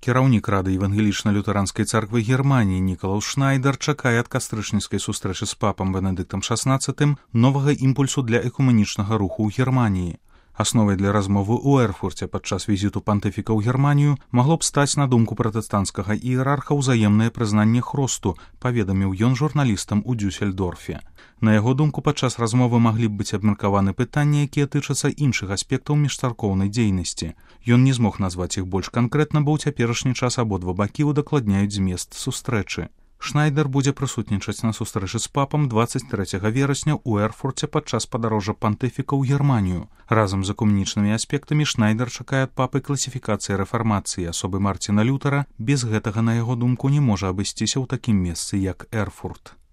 Кіраўнік Рады евангелічна-лютэранскай царквы Германіі Нікалаўс Шнайдар чакае ад кастрычніцкай сустрэчы з папам Бенедыктам XVI новага імпульсу для экумэнічнага руху ў Германіі. Асновай для размовы ў Эрфурце падчас візіту пантыфіка ў Германію магло б стаць, на думку пратэстанцкага іерарха, ўзаемнае прызнанне хросту, паведаміў ён журналістам у Дюссельдорфе. На яго думку, падчас размовы маглі б быць абмеркаваны пытанні, якія тычацца іншых аспектаў міжцаркоўнай дзейнасці. Ён не змог назваць іх больш канкрэтна, бо ў цяперашні час абодва бакі удакладняюць змест сустрэчы. Шнайдар будзе прысутнічаць на сустрэчы з папам 23 верасня ў Эрфурце падчас падарожжа пантыфіка ў Германію. Разам з экумэнічнымі аспектамі Шнайдар чакае ад папы класіфікацыі рэфармацыі асобы Марціна Лютера. Без гэтага, на яго думку, не можа абысціся ў такім месцы, як Эрфурт.